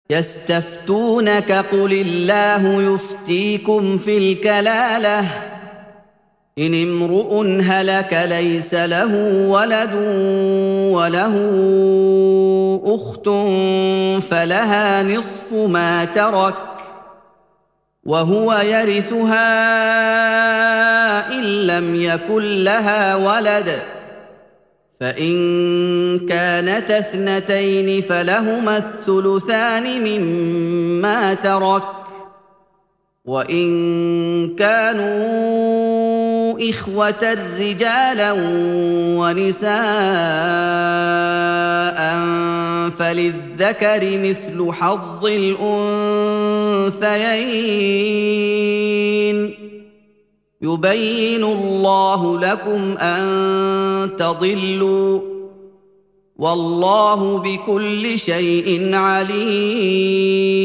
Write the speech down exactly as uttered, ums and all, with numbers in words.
يستفتونك قل الله يفتيكم في الكلاله ان امرؤ هلك ليس له ولد وله اخت فلها نصف ما ترك وهو يرثها ان لم يكن لها ولد فان كانتا اثنتين فلهما الثلثان مما ترك وان كانوا اخوه رجالا ونساء فللذكر مثل حظ الانثيين يبين الله لكم ان تضلوا والله بكل شيء عليم